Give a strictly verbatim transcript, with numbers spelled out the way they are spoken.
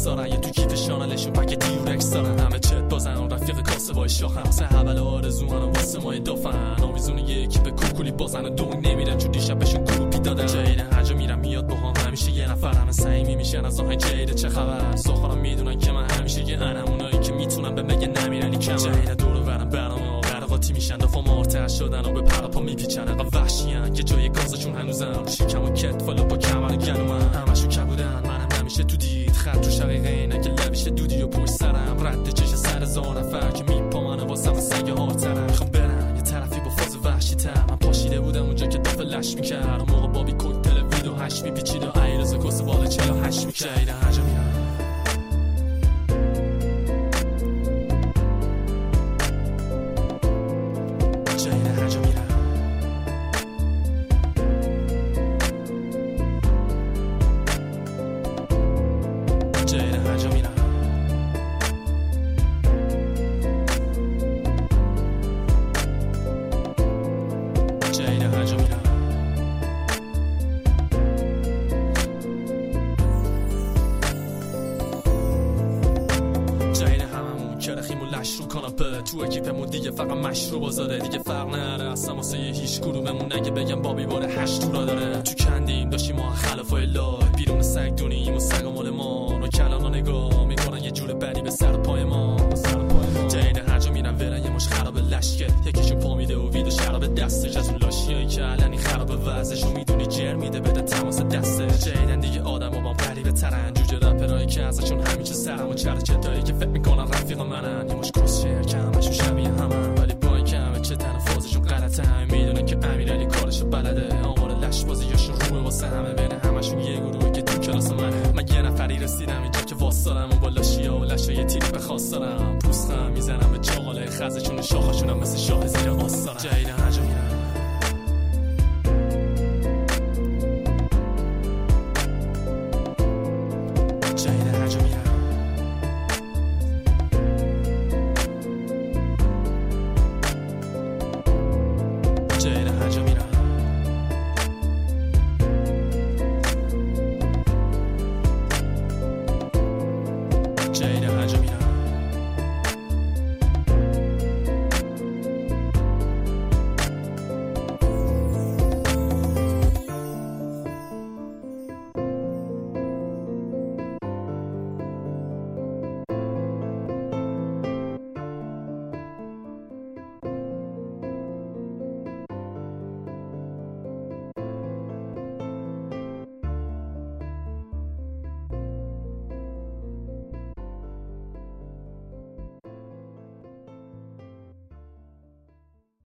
دارن یه تو کیف شانلشون پک دیورکس دارن همه چت بازن و رفیق کاسه وای شاخن واسه اول آرزوان و واسه مای دافن آویزون یکی به کوکولی بازن و دو نمیرن چون دیشب بهشون گروپی دادن جید هرجا میرم میاد با هم همیشه یه نفر همه صمیمی میشن از آهنگ جید چه خبر ساخارم میدونن که من همیشه یه انم اونایی که میتونن به مگه نمیرنی کم جید دور و برم برنامه قرقاتی میشن دفعه مارتر شدن و به پرپا میپیچن انقدر وحشیان که جای گازشون هنوزم شکم و کت والا با کمر گلومن همشون کبودن منم نمیشه تو دید خط تو شقیقه اینه که لبیشه دودی و پشت سرم رد چش سر زار نفر که میپامنه واسم سگ هارترم میخوام برم یه طرفی با فاز وحشی تر من پاشیده بودم اونجا که دفعه لش میکرد موقع بابی کوکتل ویدو هشت میپیچید و ایرز کس بالا چهل و هشت میکرد جید هرجا میرم رو کاناپه تو اکیپمون دیگه فقط مشروب آزاده دیگه فرق نره اصلا واسه هیچ گروهمون نگه بگم بابی باره هشت تو را داره تو کندیم داشتیم ما خلفای لای بیرون سگ دونیم و سگ مال ما رو کلانا نگاه میکنن یه جور بدی به سر پای ما جید هرجا میرن ورن یه مش خراب لشکه یکیشون پا میده و ویدو شراب دستش از اون لاشیایی که علنی خراب وضعشو میدونی جر میده بده تماس دسته جیدن دیگه آدم و با غریبه ترن جوجه رپرایی که ازشون همیشه سرم و چر چتایی که فکر میکنن رفیق منن یه مش کس شعر که همشون شبیه همن ولی با این که همه چه تنفازشون غلطه هم میدونن که امیرعلی کارشو بلده آمار لش بازیاشون روه واسه همه بین همشون یه گروه که تو کلاس منه من یه نفری رسیدم اینجا که واسدارم و با لاشیا و لشای تیری به خواست دارم پوستم میزنم به چاقاله خزشون و شاخشونم مثل شاه زیر آستارم جید هرجا